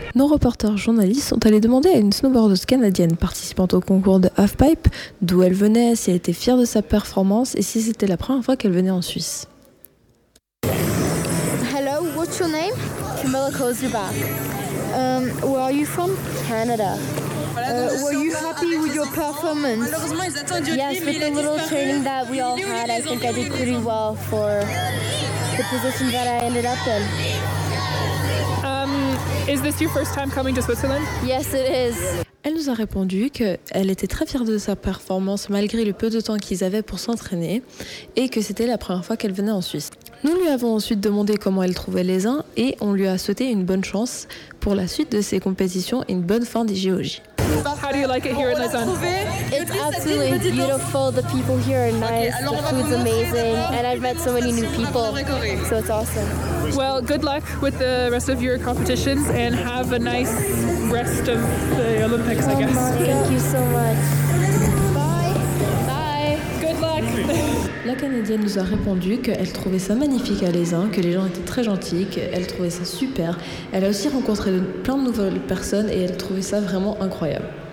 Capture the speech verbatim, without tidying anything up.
Nos reporters journalistes sont allés demander à une snowboardeuse canadienne participant au concours de halfpipe d'où elle venait, si elle était fière de sa performance et si c'était la première fois qu'elle venait en Suisse. Hello, what's your name? Camilla Kozubak. Um, where are you from? Canada. Uh, were you happy with your performance? Yes, with the little training that we all had, I think I did pretty well for the position that I ended up in. Um, is this your first time coming to Switzerland? Yes, it is. Elle nous a répondu qu'elle était très fière de sa performance malgré le peu de temps qu'ils avaient pour s'entraîner et que c'était la première fois qu'elle venait en Suisse. Nous lui avons ensuite demandé comment elle trouvait les uns et on lui a souhaité une bonne chance pour la suite de ses compétitions et une bonne fin des J O J. How do you like it here in Lausanne? It's absolutely beautiful. The people here are nice. The food's amazing. And I've met so many new people. So it's awesome. Well, good luck with the rest of your competitions and have a nice rest of the Olympics, I guess. Thank you so much. Bye. Bye. Good luck. La Canadienne nous a répondu qu'elle trouvait ça magnifique à Lausanne, que les gens étaient très gentils, qu'elle trouvait ça super. Elle a aussi rencontré plein de nouvelles personnes et elle trouvait ça vraiment incroyable.